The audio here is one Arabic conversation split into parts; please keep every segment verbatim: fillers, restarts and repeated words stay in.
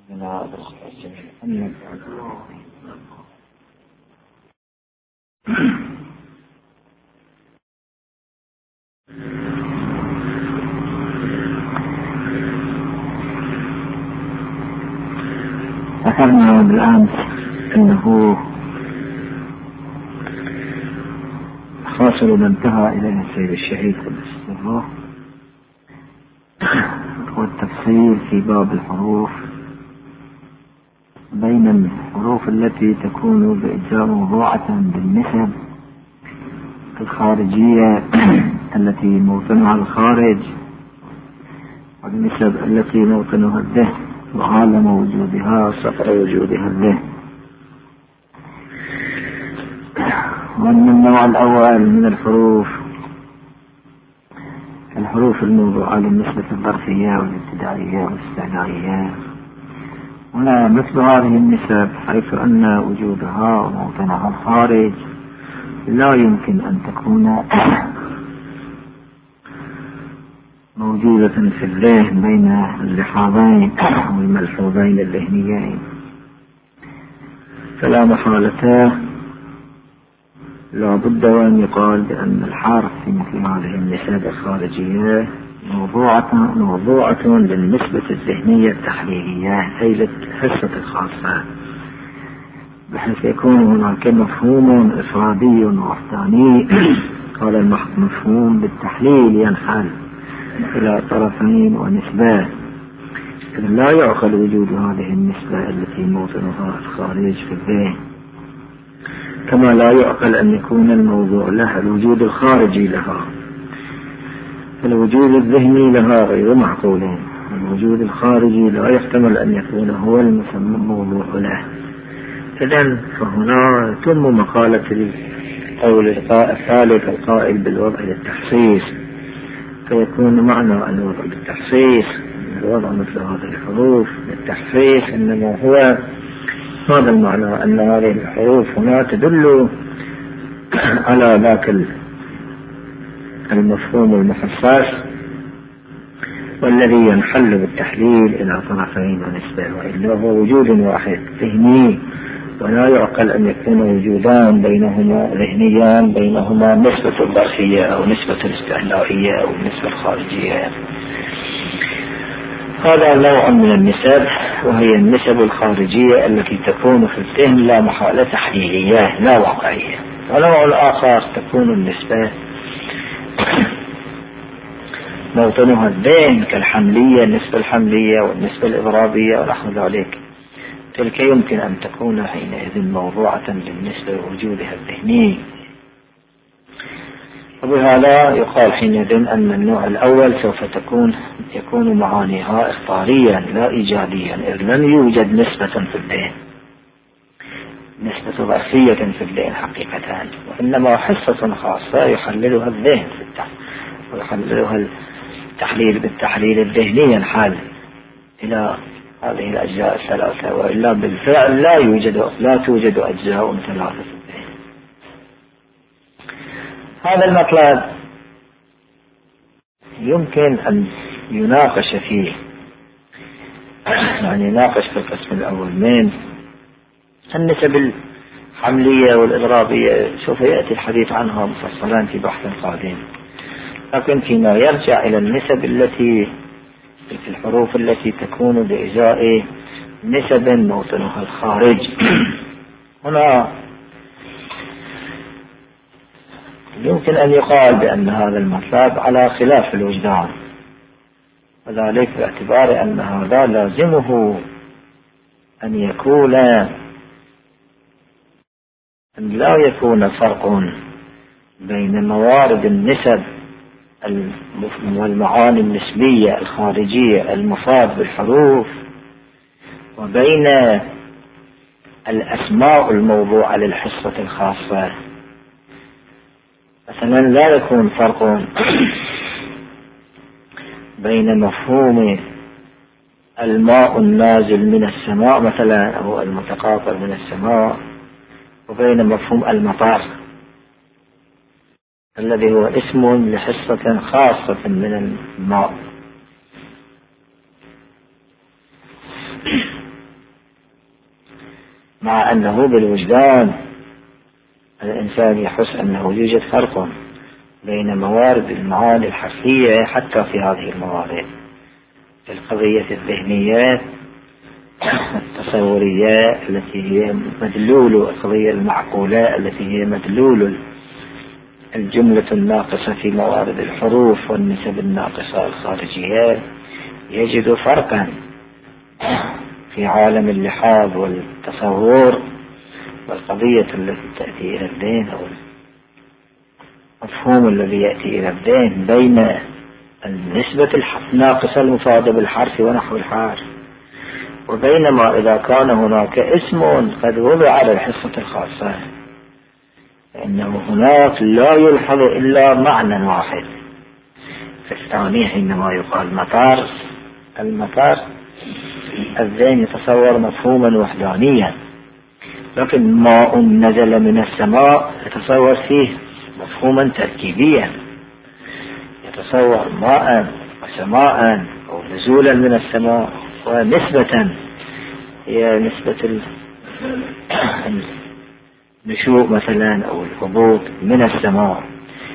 ذكرنا بالأمس أنه حاصل ما انتهى إليه السيد الشهيد قدس سره هو التفصيل في باب الحروف بين الحروف التي تكون بإجزاء موضوعة بالنسب الخارجية التي موطنها الخارج، والنسب التي موطنها الذهن وعالم وجودها وسطر وجودها الذهن. ومن النوع الأول من الحروف الحروف الموضوعة للنسبة الظرفية والابتدائية والاستعلائية، هنا مثل هذه النسب حيث أن وجودها وموطنها الخارج لا يمكن أن تكون موجودة في الذهن بين اللحاظين والملحوظين الذهنيين، فلا محالة لا بد وأن يقال بأن الحرف في مثل هذه النسب الخارجية موضوعة موضوعة للنسبة الذهنية التحليلية أي للحصة الخاصة، بحيث يكون هناك مفهوم إفرادي وحداني هذا المفهوم بالتحليل ينحل إلى طرفين ونسبة، لا يعقل وجود هذه النسبة التي موطنها الخارج في الذهن، كما لا يعقل أن يكون الموضوع لها الوجود الخارجي لها، فالوجود الذهني لها غير معقول، الوجود الخارجي لا يحتمل أن يكون هو المسمى الموضوع له. إذن فهنا تم مقالة القول الثالث القائل بالوضع للتخصيص، فيكون معنى الوضع بالتخصيص الوضع مثل هذه الحروف للتخصيص إنما هو هذا المعنى أن هذه الحروف هنا تدل على ذاك المفهوم المخصص والذي ينحل بالتحليل إلى طرفين ونسبة، وإلا هو وجود واحد ذهني ولا يعقل أن يكون وجودان بينهما ذهنيان بينهما نسبة الظرفية أو نسبة الاستعلائية أو النسبة الخارجية. هذا نوع من النسب وهي النسب الخارجية التي تكون في الذهن لا محالة تحليلية لا واقعية. ونوع الآخر تكون النسبة موطنها الذهن كالحملية النسبة الحملية والنسبة الإضرابية ونحو ذلك، تلك يمكن أن تكون حينئذ موضوعة بالنسبة لوجودها الذهني، وبهذا يقال حينئذ أن النوع الأول سوف تكون يكون معانيها اختاريا لا إيجابيا، إذ لم يوجد نسبة في الذهن نسبة ظرفية في الذهن حقيقة، وإنما حصة خاصة يحللها الذهن في التحليل ويحللها التحليل بالتحليل الذهني ينحل إلى هذه الأجزاء الثلاثة، وإلا بالفعل لا يوجد لا توجد أجزاء ثلاثة في الذهن. هذا المطلب يمكن أن يناقش فيه، يعني يناقش في القسم الأول من النسب الحملية والإضرابية، سوف يأتي الحديث عنها مفصلا في بحث قادم، لكن فيما يرجع إلى النسب التي في الحروف التي تكون بإزاء نسب موطنها الخارج، هنا يمكن أن يقال بأن هذا المطلب على خلاف الوجدان، وذلك باعتبار أن هذا لازمه أن يكون أن لا يكون فرق بين موارد النسب والمعاني النسبية الخارجية المفاد بالحروف وبين الأسماء الموضوعة للحصة الخاصة. مثلا لا يكون فرق بين مفهوم الماء النازل من السماء مثلا أو المتقاطر من السماء وبين مفهوم المطر الذي هو اسم لحصة خاصة من الماء. مع أنه بالوجدان الإنسان يحس أنه يوجد فرق بين موارد المعاني الحرفية حتى في هذه الموارد، في القضية الذهنية التصورية التي هي مدلول القضية المعقولة التي هي مدلول الجملة الناقصة في موارد الحروف والنسب الناقصة الخارجية، يجد فرقا في عالم اللحاظ والتصور والقضية التي تأتي إلى الذهن أو المفهوم الذي يأتي إلى الذهن بين النسبة الناقصة المفادة بالحرف ونحو الحرف، وبينما إذا كان هناك اسم قد وضع للحصة الخاصة فإنه هناك لا يلحظ إلا معنى واحد. في الثاني حينما يقال مطر، المطر الذهن يتصور مفهوما وحدانيا، لكن ماء نزل من السماء يتصور فيه مفهوما تركيبيا، يتصور ماء وسماء أو نزولا من السماء ونسبة هي نسبة النشوء مثلا أو الهبوط من السماء.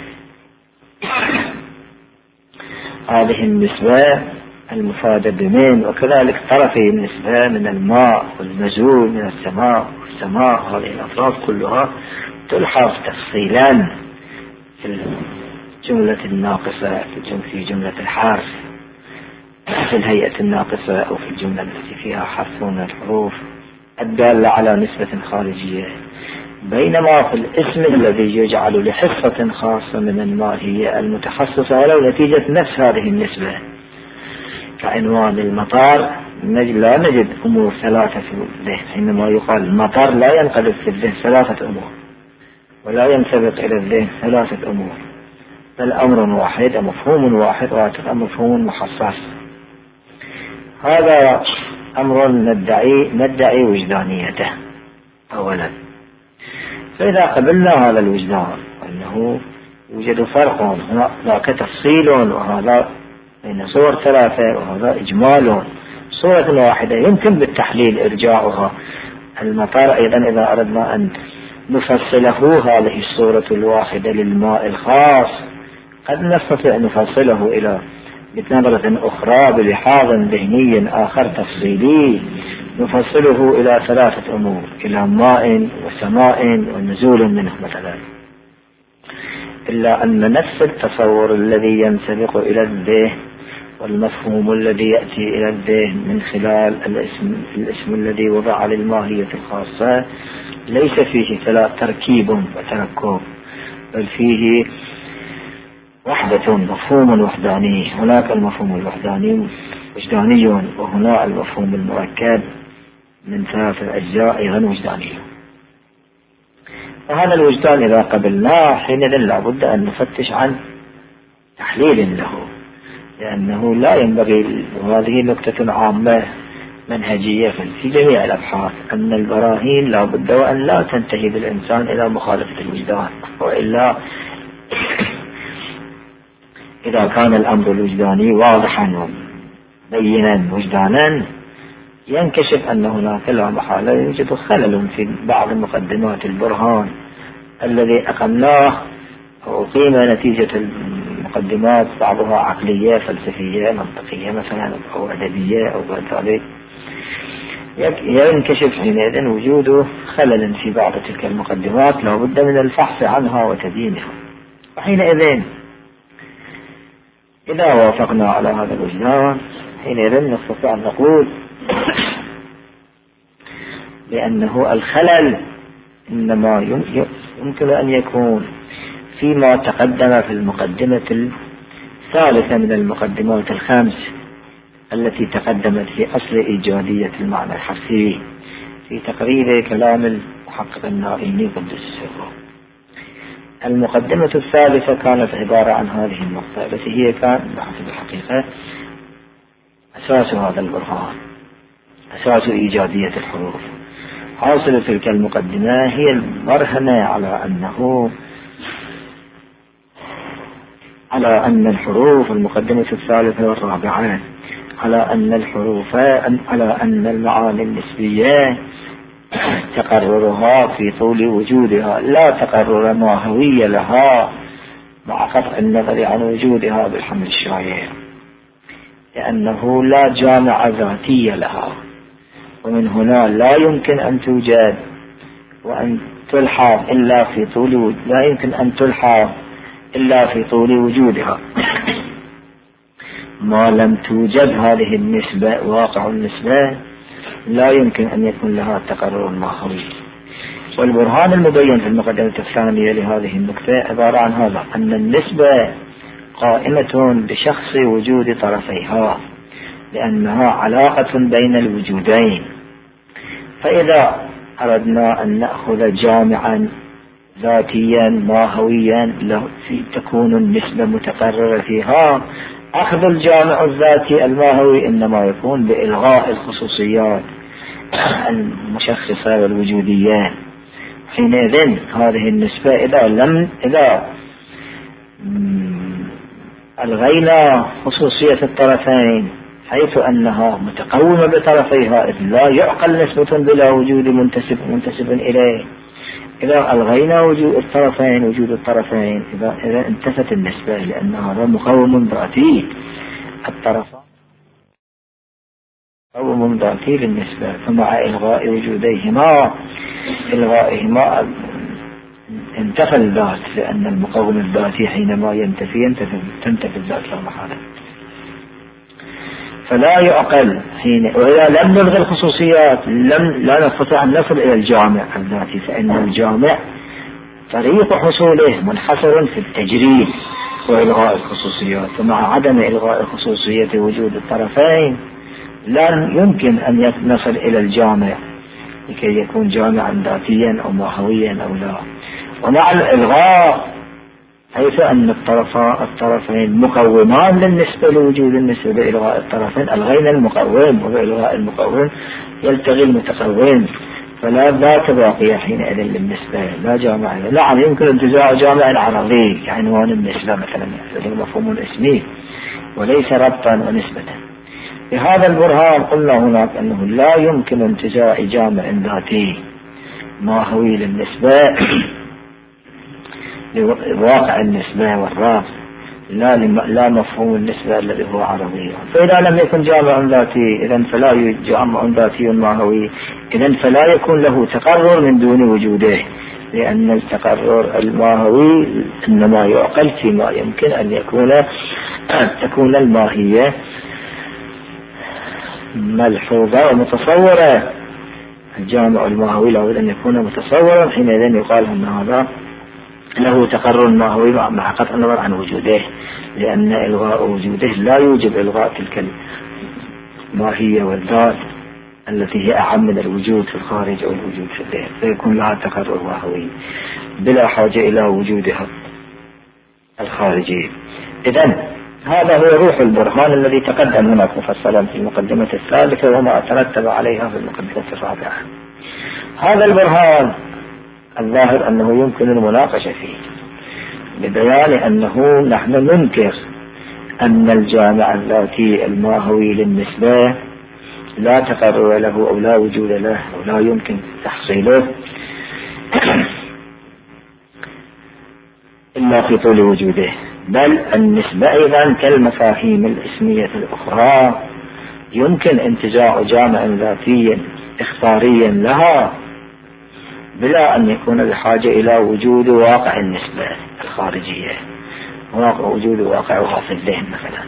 هذه النسبة المفادة بمن، وكذلك طرفي النسبة من الماء والنزول من السماء والسماء، هذه الأطراف كلها تلحظ تفصيلا في الجملة الناقصة في جملة الحرف في الهيئة الناقصة أو في الجملة التي فيها حرف من الحروف الدالة على نسبة خارجية، بينما في الاسم الذي يجعل لحصة خاصة من الماهية المتخصصة ولو نتيجة نفس هذه النسبة كعنوان المطار لا نجد أمور ثلاثة في الذهن. حينما يقال المطر لا ينقلب في الذهن ثلاثة أمور ولا ينسبق إلى الذهن ثلاثة أمور، بل أمر واحد مفهوم واحد ومفهوم مخصص. هذا أمر ندعي ندعي وجدانيته أولا. فإذا قبلنا هذا الوجدان أنه يوجد فرق، هناك تفصيل وهذا بين صور ثلاثة وهذا إجمال صورة واحدة يمكن بالتحليل إرجاعها. المطر أيضا إذا أردنا أن نفصله هذه الصورة الواحدة للماء الخاص قد نستطيع أن نفصله إلى بنظرة أخرى بلحاظ ذهني آخر تفصيلي، نفصله إلى ثلاثة أمور، إلى ماء وسماء ونزول منه مثلا، إلا أن نفس التصور الذي ينسبق إلى الذهن والمفهوم الذي يأتي إلى الذهن من خلال الاسم, الاسم الذي وضع للماهية الخاصة ليس فيه تركيب وتركب، بل فيه وحدة مفهوم وحداني. هناك المفهوم الوحداني وجداني، وهنا المفهوم المركب من ثلاثة أجزاء أيضا وجداني. وهذا الوجدان إذا قبلناه حينئذ لابد أن نفتش عن تحليل له، لأنه لا ينبغي، وهذه نكتة عامة منهجية في جميع الأبحاث، أن البراهين لابد وأن لا تنتهي بالإنسان إلى مخالفة الوجدان، وإلا إذا كان الأمر الوجداني واضحا وبينا وجدانا ينكشف أن هناك لا محالة يوجد خلل في بعض مقدمات البرهان الذي أقمناه وقيم نتيجة المقدمات بعضها عقلية فلسفية منطقية مثلا أو أدبية أو ذلك، ينكشف حينئذ وجود خلل في بعض تلك المقدمات لا بد من الفحص عنها وتبيينها. وحينئذ إذا وافقنا على هذا الوجدان حينئذ نستطيع أن نقول بأنه الخلل إنما يمكن أن يكون فيما تقدم في المقدمة الثالثة من المقدمات الخمس التي تقدمت في أصل إيجادية المعنى الحرفي في تقرير كلام المحقق الناريني قدس سره. المقدمة الثالثة كانت عبارة عن هذه النقطة التي هي كان بحسب الحقيقة أساس هذا البرهان، أساس إيجادية الحروف. حاصل تلك المقدمة هي المرهنة على أنه على أن الحروف، المقدمة الثالثة والرابعة، على أن الحروف على أن المعاني النسبية تقررها في طول وجودها، لا تقرر ماهوي لها مع قطع النظر عن وجودها بالحمل الشايع، لأنه لا جامع ذاتي لها، ومن هنا لا يمكن أن توجد وأن تلحظ إلا في طول وجود لا يمكن أن تلحظ إلا في طول وجودها ما لم توجد هذه النسبة. واقع النسبة لا يمكن أن يكون لها تقرر ماهوي. والبرهان المبين في المقدمة الثانية لهذه النقطة عبارة عن هذا: أن النسبة قائمة بشخص وجود طرفيها، لأنها علاقة بين الوجودين. فإذا أردنا أن نأخذ جامعا ذاتيا ماهويا تكون النسبة متقررة فيها، أخذ الجامع الذاتي الماهوي إنما يكون بإلغاء الخصوصيات المشخصة والوجودية. حينئذ هذه النسبة إذا لم إذا ألغينا خصوصية الطرفين حيث أنها متقومة بطرفيها، إذ لا يعقل نسبة بلا وجود منتسب منتسب إليه. إذا ألغينا وجود الطرفين وجود الطرفين إذا إذا انتفت النسبة، لأن هذا مقوم ذاتي. الطرفان مقوم ذاتي للنسبة، فمع إلغاء وجوديهما إلغائهما انتفى الذات، لأن المقوم الذاتي حينما ينتفي ينتفي تنتفي الذات لا محالة. فلا يعقل حين وإذا لم نلغي الخصوصيات لم لا نستطيع أن نصل إلى الجامع الذاتي، فإن الجامع طريق حصوله منحصر في التجريد وإلغاء الخصوصيات. ومع عدم إلغاء خصوصية وجود الطرفين لا يمكن أن نصل إلى الجامع لكي يكون جامعا ذاتيا أو ماهويا أو لا. ومع الإلغاء حيث أن الطرفين مقومان للنسبة لوجود النسبة بإلغاء الطرفين، ألغينا المقوم، وبإلغاء المقوم يلتغي المتقوم، فلا ذات باقية حينئذ للنسبة، لا جامع. نعم يمكن انتزاع جامع عرضي كعنوان النسبة مثلا، هذا مفهوم اسمي وليس ربطا ونسبة. بهذا البرهان قلنا هناك أنه لا يمكن انتزاع جامع ذاتي ماهوي للنسبة لواقع النسبة والرابط، لا لا مفهوم النسبة الذي هو عرضي. فإذا لم يكن جامع ذاتي إذن فلا يوجد جامع ذاتي ماهوي، إذن فلا يكون له تقرر من دون وجوده، لأن التقرر الماهوي إنما يعقل فيما يمكن أن يكون تكون الماهية ملحوظة ومتصورة. الجامع الماهوي لابد أن يكون متصورا، حينئذ يقال أن هذا له تقرر ماهوي مع قطع النظر عن وجوده، لأن إلغاء وجوده لا يوجب إلغاء تلك الماهية والذات التي هي أعم من الوجود في الخارج أو الوجود في الذهن، فيكون لها تقرر ماهوي بلا حاجة إلى وجودها الخارجي. إذن هذا هو روح البرهان الذي تقدم هناك مفصلا في المقدمة الثالثة وما ترتب عليها في المقدمة الرابعة. هذا البرهان الظاهر أنه يمكن المناقشة فيه ببيان أنه نحن ننكر أن الجامع الذاتي الماهوي للنسبة لا تقرر له أو لا وجود له أو لا يمكن تحصيله إلا في طول وجوده، بل النسبة أيضا كالمفاهيم الاسمية الأخرى يمكن انتزاع جامع ذاتي اختاريا لها بلا أن يكون بحاجة إلى وجود واقع النسبة الخارجية، واقع وجود واقعها في الذهن مثلا.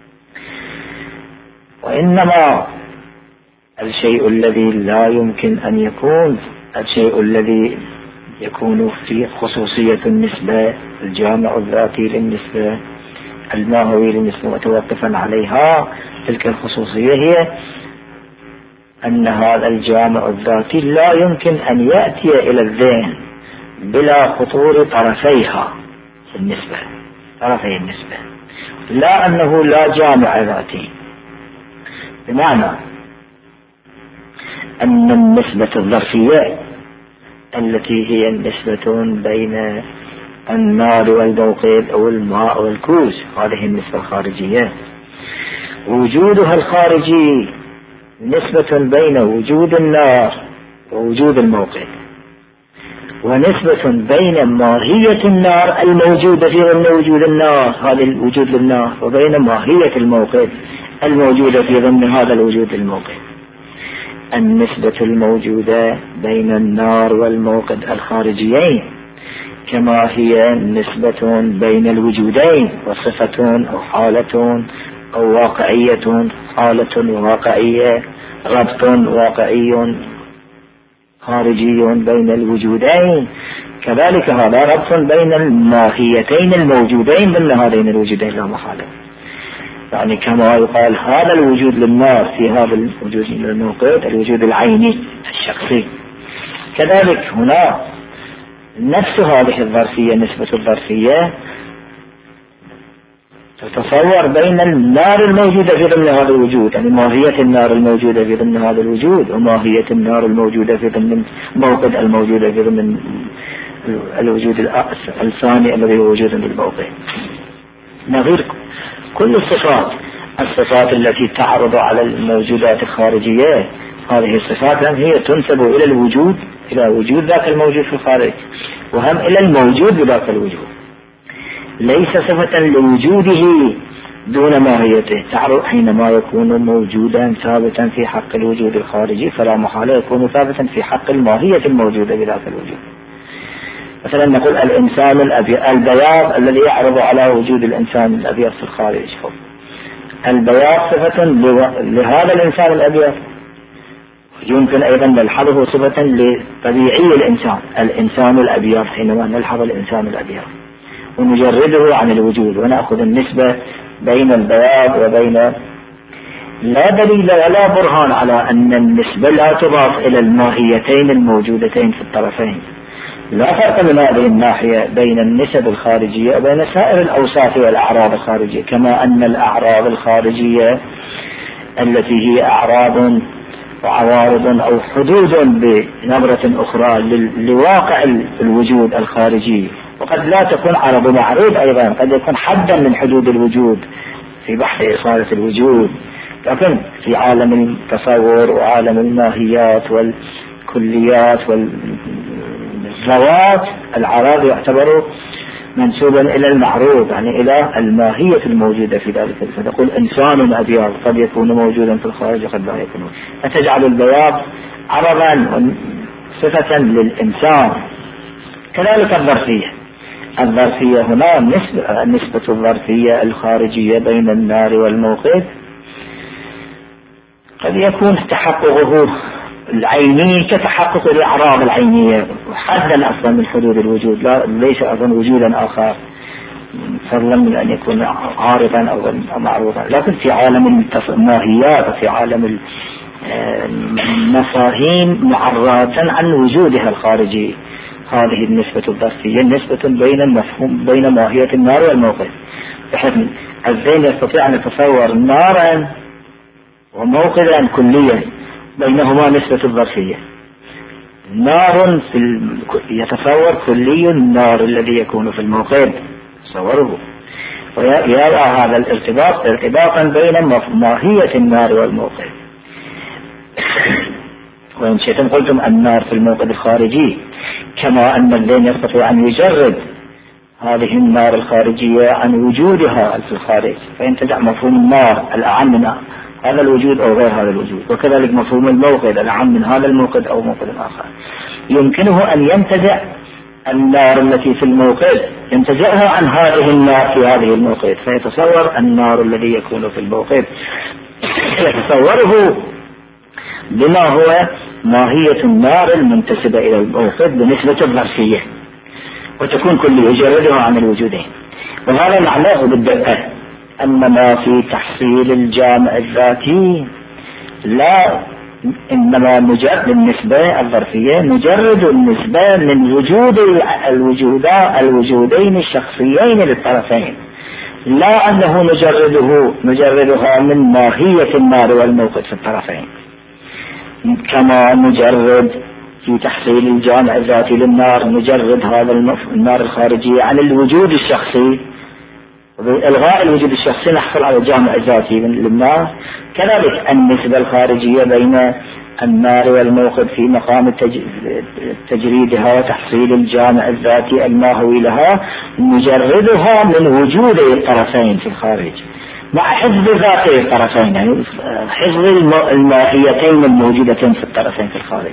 وإنما الشيء الذي لا يمكن أن يكون الشيء الذي يكون في خصوصية النسبة الجامع الذاتي للنسبة الماهوي للنسبة متوقفا عليها تلك الخصوصية هي أن هذا الجامع الذاتي لا يمكن أن يأتي إلى الذهن بلا خطور طرفيها في النسبة طرفي النسبة، لا أنه لا جامع ذاتي، بمعنى أن النسبة الظرفية التي هي النسبة بين النار والموقد أو الماء والكوز، هذه النسبة الخارجية، وجودها الخارجي نسبة بين وجود النار ووجود الموقد، ونسبة بين ماهية النار الموجودة في ضمن وجود النار هذا الوجود للنار وبين ماهية الموقد الموجودة في ضمن هذا الوجود الموقد. النسبة الموجودة بين النار والموقد الخارجيين كما هي نسبة بين الوجودين وصفة أو حالة أو واقعية، حالة وواقعية، ربط واقعي خارجي بين الوجودين، كذلك هذا ربط بين الماهيتين الموجودين ضمن هذين الوجودين لا محالة. يعني كما يقال هذا الوجود للنار في هذا الوجود للموقد الوجود العيني الشخصي، كذلك هنا نفس هذه الظرفية نسبة الظرفية تتصور بين النار الموجودة في ضمن هذا الوجود، يعني ماهية النار الموجودة في ضمن هذا الوجود وماهية النار الموجودة في ضمن موقد الموجودة في ضمن الوجود الثاني الذي هو وجود الموقد. نظير كل الصفات الصفات التي تعرض على الموجودات الخارجية، هذه الصفات هي تنسب إلى الوجود، إلى وجود ذاك الموجود في الخارج، وهم إلى الموجود بذاك الوجود، ليس صفة لوجوده دون ماهيته. تعرض حينما يكون موجودا ثابتا في حق الوجود الخارجي فلا محالة يكون ثابتا في حق الماهية الموجودة بذاك الوجود. مثلا نقول الإنسان البياض الذي يعرض على وجود الإنسان الأبيض في الخارج، البياض صفة لهذا الإنسان الأبيض، يمكن أيضا نلحظه صفة لطبيعي الإنسان الإنسان الأبيض حينما نلحظ الإنسان الأبيض ونجرده عن الوجود ونأخذ النسبة بين البياض وبين، لا دليل ولا برهان على أن النسبة لا تضاف إلى الماهيتين الموجودتين في الطرفين. لا فرق من هذه الناحية بين النسب الخارجية وبين سائر الأوصاف والأعراض الخارجية، كما أن الأعراض الخارجية التي هي أعراض وعوارض أو حدود بنظرة أخرى لواقع الوجود الخارجي، وقد لا تكون عرض معروض أيضا، قد يكون حدا من حدود الوجود في بحث إصالة الوجود، لكن في عالم التصور وعالم الماهيات والكليات والذوات العراض يعتبر منسوبا إلى المعروض، يعني إلى الماهية الموجودة في ذلك. فتقول إنسان أبيض قد يكون موجودا في الخارج وقد لا يكون، فتجعل البياض عرضا صفة للإنسان. كذلك الظرفية الظرفية هنا نسبة, نسبة الظرفية الخارجية بين النار والموقد قد يكون تحققه العيني كتحقق الأعراض العينية حدا أصلا من حدود الوجود، لا ليس أصلا وجودا آخر فضلا من أن يكون عارضا أو معروضا، لكن في عالم الماهيات وفي عالم المفاهيم معرضة عن وجودها الخارجي. هذه النسبة الظرفية نسبة بين المفهوم بين ماهية النار والموقد، بحيث الذهن يستطيع أن يتصور نارا وموقدا كليا بينهما نسبة الظرفية. نار في ال... يتصور كلي النار الذي يكون في الموقد تصوره، ويرى هذا الارتباط ارتباطا بين ماهية النار والموقد. وإن شئتم قلتم النار في الموقد الخارجي، كما أن الذهن يستطيع أن يجرد هذه النار الخارجية عن وجودها في الخارج، فينتزع مفهوم النار الأعم من هذا الوجود أو غير هذا الوجود، وكذلك مفهوم الموقد الأعم من هذا الموقد أو موقد آخر. يمكنه أن ينتزع النار التي في الموقد ينتزعها عن هذه النار في هذه الموقد، فيتصور النار الذي يكون في الموقد يتصوره بما هو ماهية النار المنتسبة إلى الموقد بنسبة الظرفية، وتكون كل يجردها عن الوجودين. وهذا معناه بالدقة أن ما في تحصيل الجامع الذاتي لا إنما مجرد النسبة الظرفية مجرد النسبة من وجود الوجودين الشخصيين للطرفين، لا أنه نجرده نجردها من ماهية النار والموقد في الطرفين، كما نجرد في تحصيل الجامع الذاتي للنار نجرد هذا النار الخارجي عن الوجود الشخصي، بإلغاء الوجود الشخصي نحصل على الجامع الذاتي للنار. كذلك النسبة الخارجية بين النار والموقد في مقام تجريدها وتحصيل الجامع الذاتي الماهوي لها مجردها من وجود الطرفين في الخارج مع حفظ ذاتي الطرفين، يعني حفظ الماهيتين الموجودتين في الطرفين في الخارج.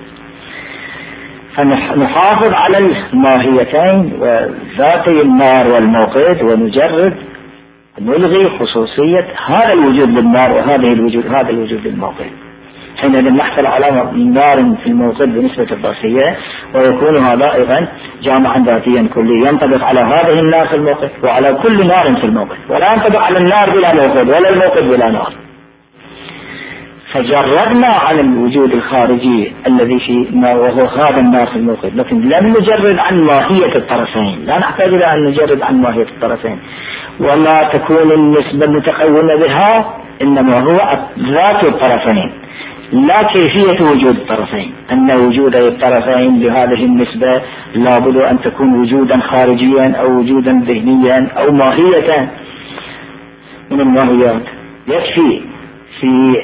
فنحافظ على الماهيتين وذاتي النار والموقد ونجرد نلغي خصوصية هذا الوجود للنار وهذه الوجود هذا الوجود للموقد. حينئذ نحصل على نار في الموقد بنسبة الضرسية، ويكون هذا أيضا جامعا ذاتيا كليا ينطبق على هذه النار في الموقد وعلى كل نار في الموقد، ولا ينطبق على النار بلا موقد ولا الموقد بلا نار. فجردنا عن الوجود الخارجي الذي في ما وهو هذا النار في الموقد، لكن لم نجرد عن ماهية الطرفين، لا نحتاج إلى أن نجرد عن ماهية الطرفين. وما تكون النسبة المتقومة بها إنما هو ذات الطرفين لا كيفية وجود الطرفين، أن وجود الطرفين بهذه النسبة لابد أن تكون وجودا خارجيا أو وجودا ذهنيا أو ماهية من الماهيات. يكفي في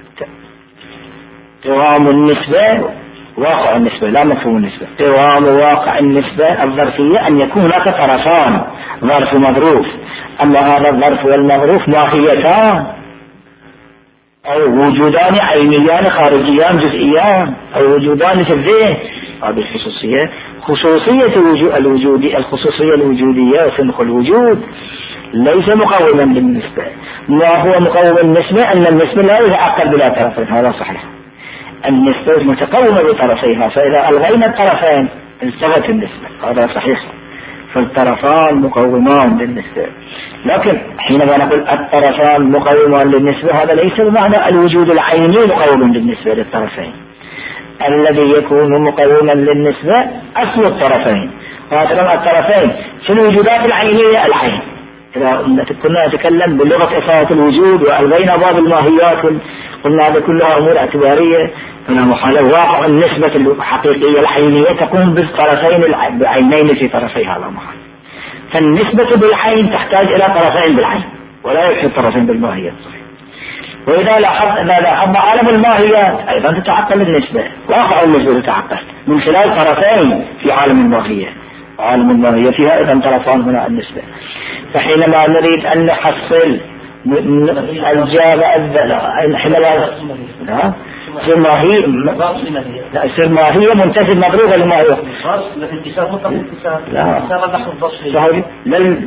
قوام النسبة واقع النسبة لا مفهوم النسبة، قوام واقع النسبة الظرفية أن يكون هناك طرفان ظرف ومظروف، أما هذا الظرف والمظروف ماهيتان أو وجودان عينيان خارجيان جزئيان أو وجودان في الذهن. هذه الخصوصية خصوصية الوجود الخصوصية الوجودية سنخ الوجود ليس مقوما بالنسبة. ما هو مقوم النسبة أن النسبة لا يتعقل بلا طرفين، هذا صحيح. النسبة متقومة بطرفيها، فإذا ألغينا الطرفين انتهت النسبة، هذا صحيح. فالطرفان مقومان للنسبة، لكن حينما نقول الطرفان مقومان للنسبة هذا ليس بمعنى الوجود العيني مقوم بالنسبة للطرفين. الذي يكون مقوما للنسبة أصل الطرفين، وهذا الطرفين في الوجودات العينية العين. إذا كنا نتكلم بلغة إفادة الوجود وألغينا باب الماهيات قلنا هذا كلها أمور اعتبارية، محال واقع النسبة الحقيقية العينية تقوم بالطرفين العينين في طرفي هذا المحال. فالنسبة بالعين تحتاج إلى طرفين بالعين ولا يكفي طرفين بالماهيات. وإذا لاحظ إذا لاحظنا عالم الماهيات أيضا تتعقل النسبة، واقع النسبة تتعقل من خلال طرفين في عالم الماهية، عالم الماهية فيها أيضا طرفان هنا النسبة. فحينما نريد أن نحصل الجامع حينما سر ماهية لا سر ماهية منتسب مضروبة لماهية لا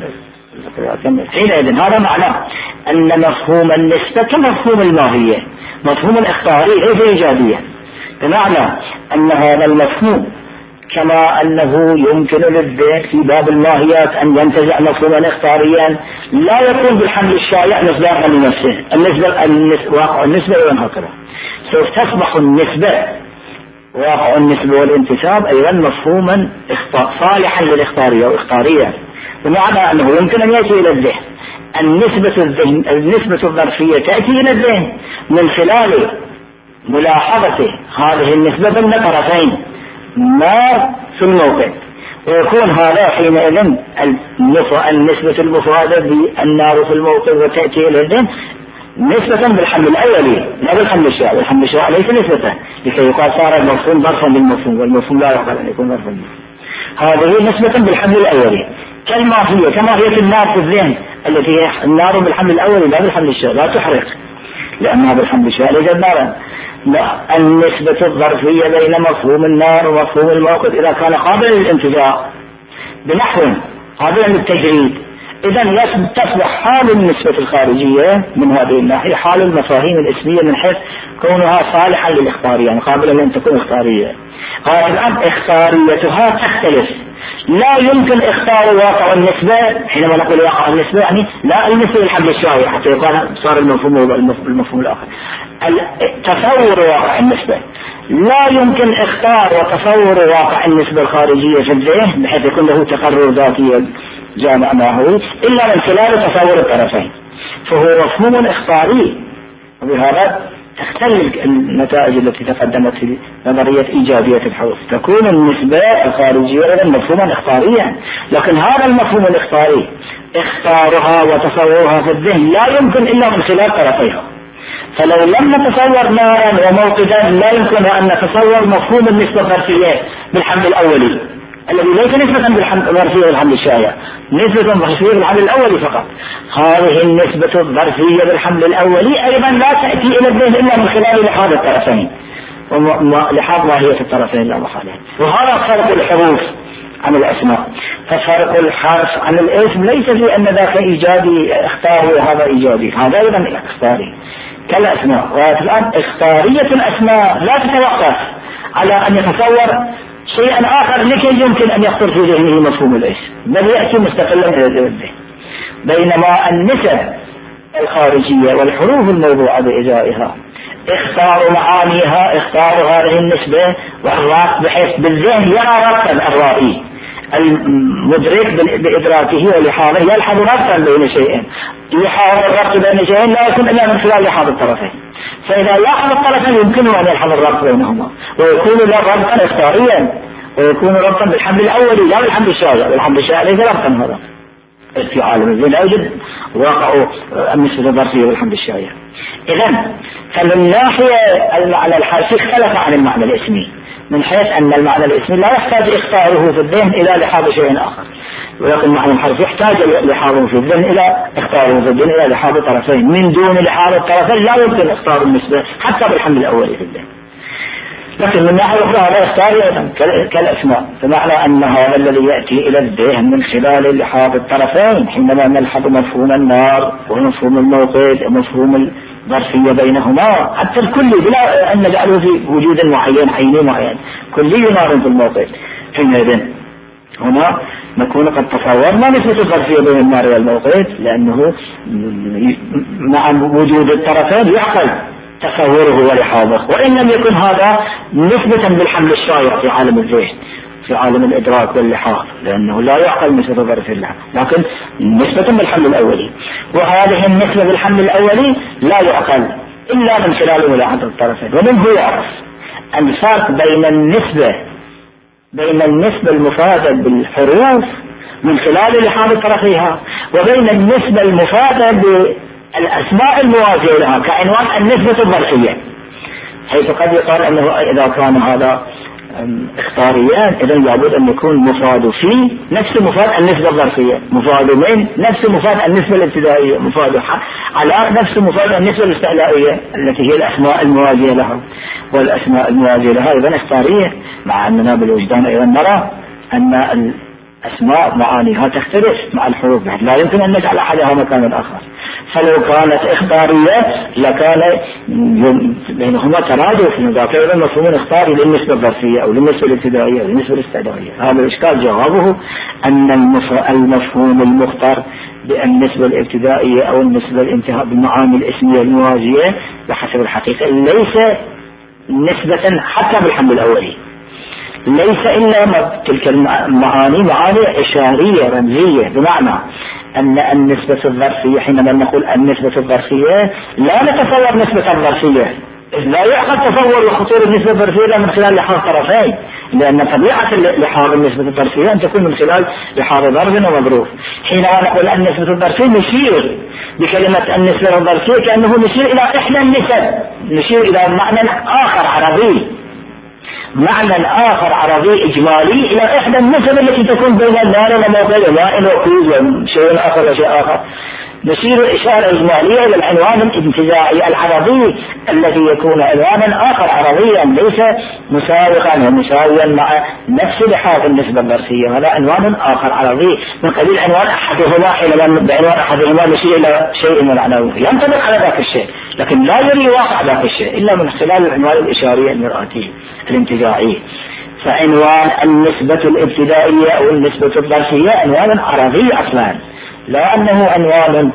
حينئذ هذا معناه أن مفهوم النسبة كمفهوم الماهية مفهوم الاختياري ليس إيجابيا، بمعنى أن هذا المفهوم كما أنه يمكن للذهن في باب الماهيات أن ينتزع مفهوما اختياريا لا يكون بالحمل الشائع مصداقا لنفسه. النسبة النسبة واقع النسبة أيضا هكذا سوف تصبح النسبة واقع النسبة والانتساب أيضا مفهوما صالحا للاختيارية واختياريا، بمعنى أنه يمكن أن يأتي إلى الذهن. النسبة الذهن النسبة الظرفية تأتي إلى الذهن من خلال ملاحظة هذه النسبة بين طرفين ما في الموقع، ويكون هذا حينئذ النسبة المفردة بالنار في الموقع وتأتي إلى الذهن نسبة بالحمل الأولي لا بالحمل الشائع. والحمل الشائع ليس نسبة لكي يقال صار المفهوم ظرفا بالمفهوم والمفهوم لا يقبل أن يكون ظرفا. هذه نسبة بالحمل الأولي كالماهية كماهية النار في الذهن التي هي النار بالحمل الأولي لا بالحمل الشائع لا تحرق لأنها بالحمل الشائع ليس نارا. النسبة الظرفية بين مفهوم النار ومفهوم الموقد إذا كان قابلا للانتزاع بنحو قابلا للتجريد، إذن تصبح حال النسبة الخارجية من هذه الناحية حال المفاهيم الاسمية من حيث كونها صالحا للاختيارية يعني قابلا لأن تكون اختيارية. هذه الآن اختياريتها تختلف، لا يمكن اختار واقع النسبة. حينما نقول واقع النسبة يعني لا النسبة الحمل الشائع حتى يقال صار المفهوم المفهوم الآخر. تصور واقع النسبة لا يمكن اختار وتصور واقع النسبة الخارجية في الذهن بحيث يكون له تقرر ذاتي جامع ماهوي إلا من خلال تصور الطرفين، فهو مفهوم اختياري. وبهذا تختلف النتائج التي تقدمت في نظرية إيجابية الحدوث، تكون النسبة الخارجية مفهوما اختياريا، لكن هذا المفهوم الاختياري اختارها وتصورها في الذهن لا يمكن إلا من خلال طرفيها. فلو لم نتصور نارا وموقدا لا يمكن أن نتصور مفهوم النسبة الظرفية بالحمل الأولي الذي ليس نسبة بالحمل الظرفية بالحمل الشائع، نسبة ظرفية بالحمل الأولي فقط. هذه النسبة الظرفية بالحمل الأولي أيضا لا تأتي إلى الذهن إلا من خلال لحاظ الطرفين ولحاظ ماهية الطرفين لا محالة. وهذا فرق الحروف عن الأسماء. ففرق الحرف عن الاسم ليس في أن ذاك إيجابي اختار وهذا إيجابي، هذا أيضا اختاري كالأسماء. والآن اختارية الأسماء لا تتوقف على أن يتصور شيئا آخر لكي يمكن أن يخطر في ذهنه مفهوم الاسم، بل يأتي مستقلا إلى الذهن. بينما النسب الخارجية والحروف الموضوعة بإزائها اختار معانيها، اختار هذه النسبة والربط بحيث بالذهن يرى ربطا الرائي المدرك بإدراكه ولحاظه يلحظ ربطا بين شيئين. لحاظ الربط بين شيئين لا يكون إلا من خلال لحاظ الطرفين، فإذا لاحظ الطرفين يمكنه أن يلحظ الربط بينهما ويكون له ربطا اختاريا ويكون ربطا بالحمل الأولي لا بالحمل الشائع. بالحمل الشائع ليس ربطا هذا في عالم الذهن، لا يوجد واقع النسبة الظرفية بالحمل الشائع. إذن فمن ناحية المعنى الحرفي اختلف عن المعنى الاسمي، من حيث أن المعنى الاسمي لا يحتاج اختاره في الذهن إلى لحاظ شيء آخر، ولكن المعنى الحرفي يحتاج لحاظه في الذهن إلى اختاره في الذهن إلى لحاظ طرفين. من دون لحاظ الطرفين لا يمكن اختار النسبة حتى بالحمل الأولي في الذهن. لكن من ناحية أخرى هذا يختار كالأسماء، فمعنى أن هذا الذي يأتي إلى الذهن من خلال لحاظ الطرفين حينما نلحظ مفهوم النار ومفهوم الموقد ومفهوم الظرفية بينهما حتى الكلي بلا أن نجعله في وجود معين عيني معين كلي نار في الموقد. حينئذ هنا نكون قد تصورنا نسبة الظرفية بين النار والموقد، لأنه مع وجود الطرفين يعقل تصوره ولحاظه، وإن لم يكن هذا نسبة بالحمل الشائع في عالم الذهن في عالم الإدراك واللحاظ، لأنه لا يعقل نسبة ظرف الله، لكن نسبة بالحمل الأولي. وهذه النسبة بالحمل الأولي لا يعقل إلا من خلال ملاحظة الطرفين. ومنه يعرف الفرق بين النسبة بين النسبة المفادة بالحروف من خلال لحاظ طرفيها وبين النسبة المفادة بالأسماء الموازية لها كعنوان النسبة الظرفية، حيث قد يقال أنه إذا كان هذا اختاريان إذن لابد أن يكون مفاد فيه نفس مفاد النسبة الظرفية، مفاد من نفس مفاد النسبة الابتدائية، مفاد على نفس مفاد النسبة الاستعلائية التي هي الأسماء الموازية لها. والأسماء الموازية لها إذن اختارية، مع أننا بالوجدان أيضا نرى أن الأسماء معانيها تختلف مع الحروف، لا يمكن أن نجعل أحدها مكان الآخر. فلو كانت اختارية لكان بينهما ترادف، ذاك أيضا مفهوم اختاري للنسبة الظرفية أو للنسبة الابتدائية أو للنسبة الاستعلائية. هذا الإشكال جوابه أن المفهوم المختار بالنسبة الابتدائية أو النسبة الانتهاء بالمعاني الاسمية الموازية بحسب الحقيقة ليس نسبة حتى بالحمل الأولي، ليس إلا تلك المعاني معاني إشارية رمزية، بمعنى أن النسبة الظرفية حينما نقول النسبة الظرفية لا نتصور نسبة الظرفية، لا يعقل تصور وخطور النسبة الظرفية إلا من خلال لحاظ طرفين، لأن طبيعة لحاظ النسبة الظرفية أن تكون من خلال لحاظ ظرف ومظروف. حينما نقول النسبة الظرفية نشير بكلمة النسبة الظرفية كأنه نشير إلى إحدى النسب، نشير إلى معنى آخر عربي، معنى آخر عربي إجمالي إلى إحدى النسب التي تكون بين النار وموقد وماء وكوز وشيء آخر وشيء آخر. نشير إشارة إجمالية إلى العنوان الانتزاعي العربي الذي يكون عنوانا آخر عربيا ليس مساوقا ومساويا مع نفس لحاظ النسبة الظرفية، هذا عنوان آخر عربي من قبيل عنوان أحدهما، حينما بعنوان أحدهما نشير إلى شيء من العناوين ينطبق على ذاك الشيء لكن لا يري واقع ذاك الشيء إلا من خلال العنوان الإشاري المرآتي الانتزاعي. فعنوان النسبة الابتدائية أو النسبة الظرفية عنوان عربي أصلا، لا أنه عنوان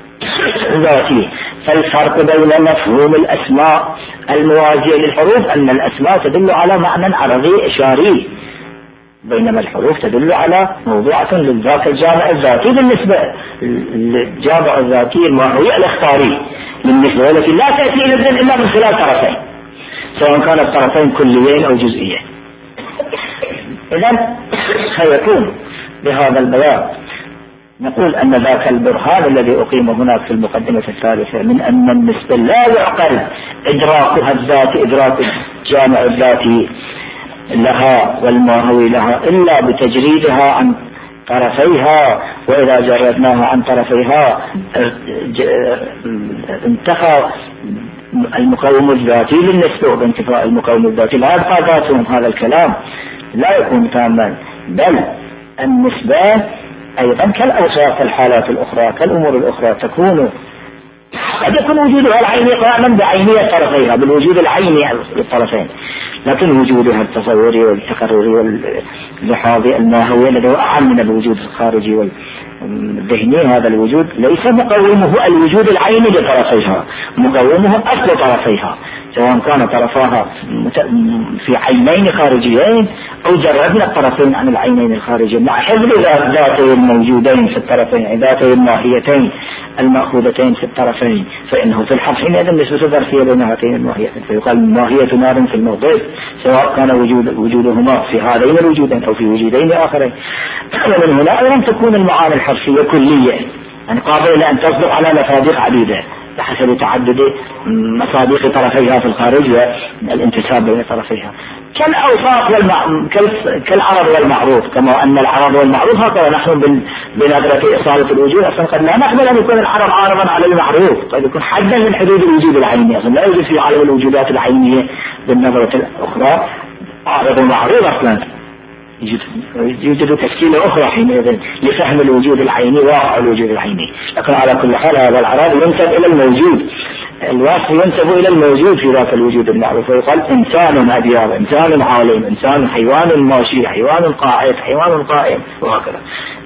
ذاتي. فالفرق بين مفهوم الأسماء الموازية للحروف أن الأسماء تدل على معنى عربي إشاري، بينما الحروف تدل على موضوعة للذات الجامع الذاتي بالنسبة للجامع الذاتي الماهوية الاختاري للنسبة التي لا تأتي إلى الذهن إلا من خلال طرفين، سواء كان الطرفين كليين أو جزئيين. إذن سيكون بهذا البيان نقول أن ذاك البرهان الذي أقيم هناك في المقدمة الثالثة من أن النسبة لا يعقل إدراكها الذاتي إدراك الجامع الذاتي لها والماهوي لها إلا بتجريدها عن طرفيها، وإذا جردناها عن طرفيها انتفى المقوم الذاتي للنسبة، وبانتفاء المقوم الذاتي لا يبقى ذاتهم. هذا الكلام لا يكون تاما، بل النسبة أيضا كالأوصاف الحالات الأخرى كالأمور الأخرى تكون قد يكون وجودها العيني قائما بعينية طرفيها بالوجود العيني للطرفين، لكن وجودها التصوري والتقرري واللحاظي الماهوي الذي هو أعم من الوجود الخارجي والذهني، هذا الوجود ليس مقومه الوجود العيني لطرفيها، مقومه أصل طرفيها، سواء كان طرفاها في عينين خارجيين أو جردنا الطرفين عن العينين الخارجيين مع حفظ ذاتين الموجودين في الطرفين، ذاتين الماهيتين المأخوذتين في الطرفين، فإنه في الحق حينئذ نسبة ظرفية بين هاتين الماهيتين، فيقال ماهية نار في الموضع سواء كان وجود وجودهما في هذين الوجودين أو في وجودين آخرين. ومن هنا أيضا تكون المعاني الحرفية كلية، يعني قابلة أن تصدق على مصادق عديدة بحسب تعدد مصادق طرفيها في الخارج والانتساب بين طرفيها، كالأوصاف والمع... كالعرض والمعروف، كما أن العرض والمعروف هكذا نحن بنظرة إصالة الوجود أصلا قد لا نقبل أن يكون العرض عارضا على المعروف، قد يكون حدا من حدود الوجود العيني، أصلا لا يوجد في عالم الوجودات العينية بالنظرة الأخرى عرض ومعروف أصلا، يوجد تشكيلة أخرى حينئذ لفهم الوجود العيني واقع الوجود العيني. لكن على كل حال هذا العرض ينسب إلى الموجود، الوصف ينسب إلى الموجود في ذاك الوجود المعروف، ويقال إنسان أبيض، إنسان عالم، إنسان حيوان ماشي، حيوان قاعد، حيوان قائم، وهكذا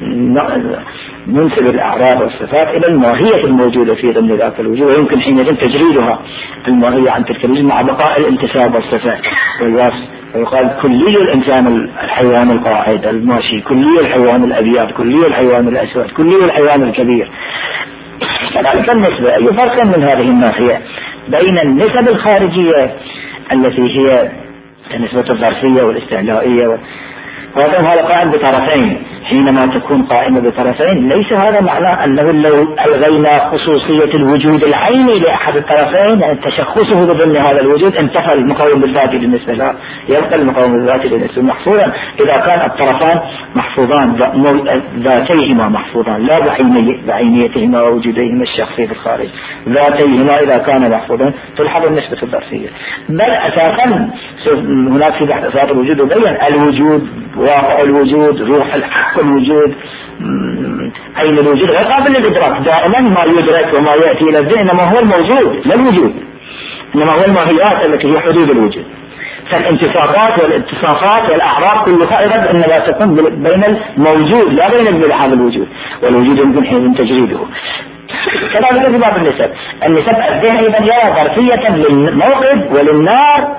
ننسب الأعراض والصفات إلى الماهية الموجودة في ضمن ذاك الوجود، ويمكن حينئذ تجريدها الماهية عن تلك الوجود مع بقاء الانتساب والصفات والوصف، ويقال كلي الإنسان الحيوان القاعد الماشي، كلي الحيوان الأبيض، كلي الحيوان الأسود، كلي الحيوان الكبير. كذلك النسبة أي فرق من هذه الناحية بين النسب الخارجية التي هي النسبة الظرفية والاستعلائية، وهذا هذا قائم بطرفين، حينما تكون قائمة بطرفين ليس هذا معناه أنه لو ألغينا خصوصية الوجود العيني لأحد الطرفين يعني تشخصه ضمن هذا الوجود انتفى المقوم الذاتي بالنسبة له، يبقى المقوم الذاتي بالنسبة محفوظا إذا كان الطرفان محفوظان ذاتيهما محفوظان لا بعيني بعينيتهما ووجودهما الشخصي في الخارج، ذاتيهما إذا كان محفوظا تلحظ النسبة الظرفية. بل أساسا هناك في بحث أساس الوجود وبين الوجود واقع الوجود روح الحق الوجود أين الوجود غير قابل للإدراك، دائما ما يدرك وما يأتي إلى الذهن إنما هو الموجود لا الوجود، إنما هو الماهيات التي هي حدود الوجود، فالانتصافات والاتصافات والأعراض كلها أيضا إنما تكون بين الموجود لا بين بلحاظ الوجود، والوجود يمكن حين تجريده. كذلك في باب النسب، النسب الذهن أيضا يرى ظرفية للموقد وللنار،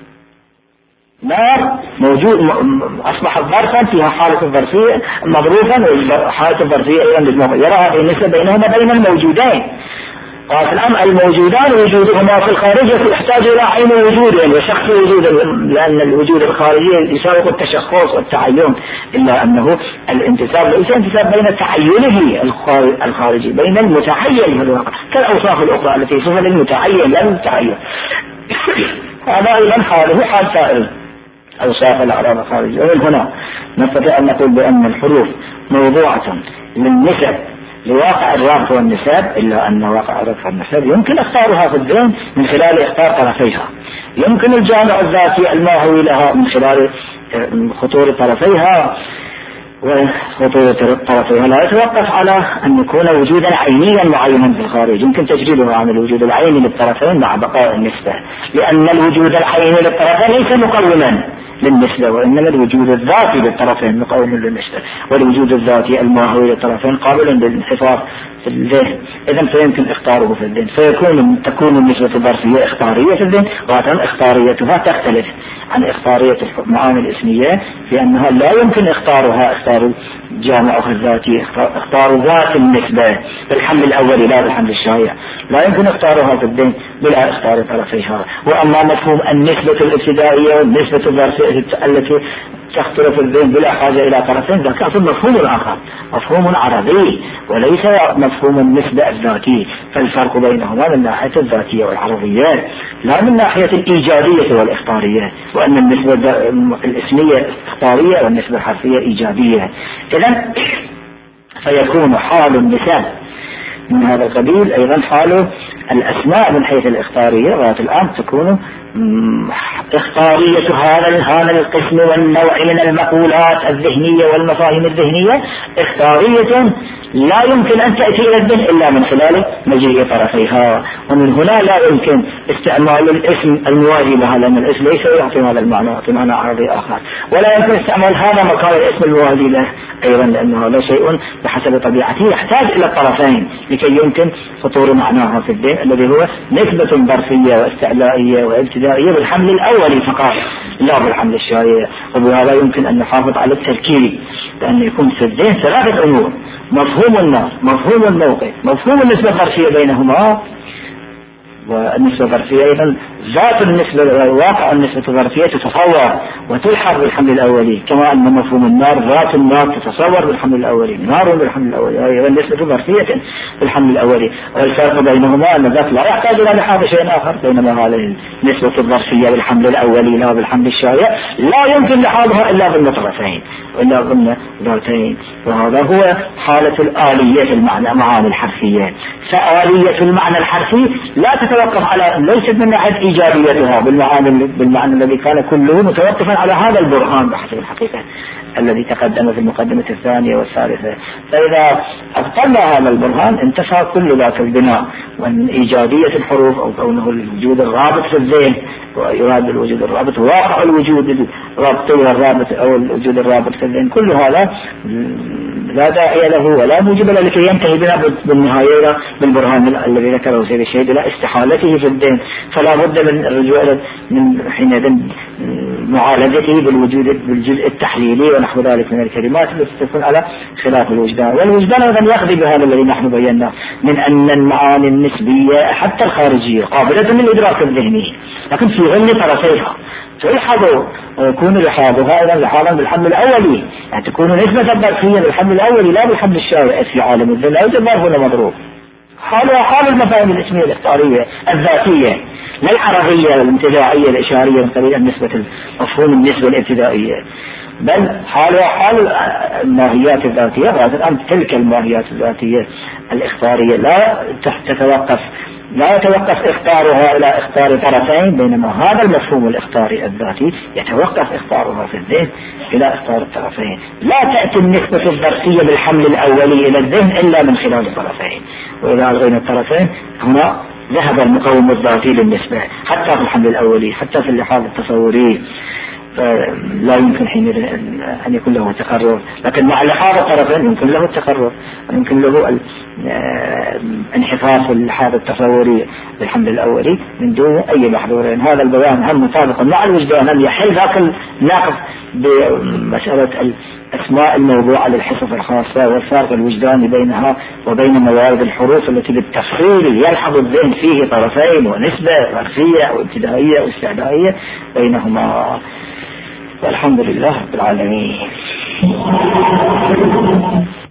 نار موجود أصبحت ظرفا فيها حالة الظرفية مظروفا وحالة الظرفية أيضا للموقد، يرى هذه النسبة بينهما بين الموجودين، قال الآن الموجودان وجودهما في الخارج يحتاج إلى عين وجود وشخص وجود، لأن الوجود الخارجي يساوق التشخص والتعين، إلا أنه الانتساب ليس انتساب بين تعينه الخارجي بين المتعين الواقع كالأوصاف الأخرى التي صفة للمتعين لا للتعين. هذا أيضا حاله حال سائل أوصاف الأعراض الخارجية. ومن هنا نستطيع أن نقول بأن الحروف موضوعة للنسب لواقع الربط والنساب، إلا أن واقع الربط والنساب يمكن اختارها في الذهن من خلال اختار طرفيها، يمكن الجامع الذاتي الماهوي لها من خلال خطور طرفيها، وخطورة طرفيها لا يتوقف على أن يكون وجودا عينيا معينا في الخارج، يمكن تجريده عن الوجود العيني للطرفين مع بقاء النسبة، لأن الوجود العيني للطرفين ليس مقوما للنسبة، وإنما الوجود الذاتي للطرفين مقوم للنسبة، والوجود الذاتي الماهوي للطرفين قابل للانحفاظ في الذهن، إذن فيمكن اختاره في الذهن، فيكون تكون النسبة الظرفية اختارية في الذهن، وعادة اختاريتها تختلف عن اختارية المعاني الاسمية في أنها لا يمكن اختارها اختار جامعها الذاتي، اختار ذات النسبة بالحمل الأولي لا بالحمل الشائع، لا يمكن اختارها في الذهن بلا اختار طرفيها. وأما مفهوم النسبة الابتدائية والنسبة الظرفية التي تختلف الذهن بلا حاجة إلى طرفين، ذاك أصل مفهوم آخر، مفهوم عربي وليس مفهوم النسبة الذاتي. فالفرق بينهما من ناحية الذاتية والعربية لا من ناحية الإيجابية والإخبارية، وأن النسبة الاسمية إخبارية والنسبة الحرفية إيجابية. إذن فيكون حال النسب من هذا القبيل أيضا حال الأسماء من حيث الإخبارية، وهذا الآن تكون إخبارية هذا هذا القسم والنوع من المقولات الذهنية والمفاهيم الذهنية إخبارية لا يمكن أن تأتي إلى الذهن إلا من خلال مجيء طرفيها. ومن هنا لا يمكن استعمال الاسم الموازي لها، لأن الاسم ليس يعطي هذا المعنى، يعطي معنى عربي آخر، ولا يمكن استعمال هذا مكان الاسم الموازي له أيضا، لأن هذا شيء بحسب طبيعته يحتاج إلى الطرفين لكي يمكن فطور معناها في الذهن، الذي هو نسبة ظرفية واستعلائية وابتدائية بالحمل الأولي فقط لا بالحمل الشائع. وبهذا يمكن أن نحافظ على التركيب، لأن يكون في الذهن ثلاثة أمور: مفهوم النار، مفهوم الموقف، مفهوم النسبة الظرفية بينهما. والنسبة الظرفية أيضا ذات النسبة واقع النسبة الظرفية تتصور وتلحق بالحمل الأولي، كما أن مفهوم النار ذات النار تتصور بالحمل الأولي، نار بالحمل الأولي، أيضا نسبة ظرفية بالحمل الأولي. والفرق بينهما أن ذات لا يحتاج إلى لحاظ شيء آخر، بينما هذه النسبة الظرفية بالحمل الأولي لا بالحمل الشائع لا يمكن لحاظها إلا بالمطرفين وإلا ضمن ذاتين. وهذا هو حالة الآلية في المعنى معاني الحرفية. فآلية المعنى الحرفي لا تتوقف على، ليست من ناحية إيجابيتها بالمعنى بالمعنى الذي كان كله متوقفا على هذا البرهان بحسب الحقيقة الذي تقدم في المقدمة الثانية والثالثة. فإذا أبطلنا هذا البرهان انتفى كل ذاك البناء، وأن إيجابية الحروف أو كونه الوجود الرابط في الذهن، ويراد بالوجود الرابط واقع الوجود الرابطي والرابط أو الوجود الرابط في الذهن، كل هذا لا داعي له ولا موجب له لكي ينتهي بنا بالنهاية بالبرهان الذي ذكره سيد الشهيد لا استحالته في الدين. فلا بد من الرجوع من حينئذ معالجته بالوجود بالجزء التحليلي ونحو ذلك من الكلمات التي تكون على خلاف الوجدان. والوجدان أيضا يقضي بهذا الذي نحن بيناه من أن المعاني النسبية حتى الخارجية قابلة للإدراك الذهني، لكن في غل طرفيها تلحظ ويكون لحاظها أيضا لحاظا بالحمل الأولي، يعني تكون نسبة ظرفية بالحمل الأولي لا بالحمل الشائع. في عالم الذهن لا يوجد ظرف ولا مضروب، حالها حال المفاهيم الاسمية الإخبارية الذاتية لا العربية الابتدائية الإشارية من قبيل النسبة مفهوم النسبة الابتدائية، بل حالها حال الماهيات الذاتية. وهذا تلك الماهيات الذاتية الإخبارية لا تتوقف لا يتوقف إخبارها إلى إخبار طرفين، بينما هذا المفهوم الإخباري الذاتي يتوقف إخبارها في الذهن إلى إخبار الطرفين. لا تأتي النسبة الظرفية بالحمل الأولي إلى الذهن إلا من خلال الطرفين، وإذا ألغينا الطرفين هنا ذهب المقوم الذاتي للنسبة حتى في الحمل الأولي، حتى في اللحاظ التصوري لا يمكن حين أن يكون له تقرر. لكن مع لحاظ الطرفين يمكن له التقرر، يمكن له انحفاظ اللحاظ التصوري بالحمل الأولي من دون أي محظورين. هذا البيان هم مطابق مع الوجدان أن يحل ذاك النقض بمسألة أسماء الموضوع للحصص الخاصة والفرق الوجداني بينها وبين موارد الحروف التي بالتفصيل يلحظ الذهن فيه طرفين ونسبة ظرفية وابتدائية واستعدائية بينهما. والحمد لله رب العالمين.